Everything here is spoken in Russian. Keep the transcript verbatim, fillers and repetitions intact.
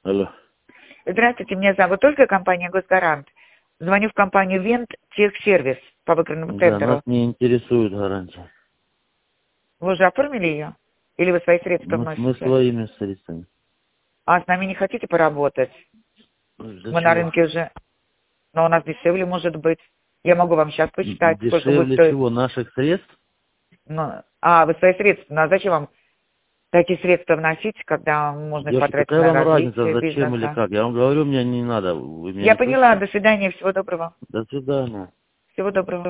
Алло. Здравствуйте, меня зовут Ольга, компания «Госгарант». Звоню в компанию «Вент Техсервис» по выигранному Да, тендеру. нас не интересует гарантия. Вы уже оформили ее? Или вы свои средства Мы, мы вносите? своими средствами. А с нами не хотите поработать? Для Мы на чего? рынке уже... Но у нас дешевле может быть. Я могу вам сейчас посчитать, сколько будет Дешевле стоить. чего? Наших средств? Ну, а, вы свои средства. Ну, а зачем вам такие средства вносить, когда можно их Девушка, потратить какая на вам разница, развитие зачем или бизнеса? как? Я вам говорю, мне не надо. Вы меня Я не поняла. слышите? До свидания. Всего доброго. До свидания. Всего доброго.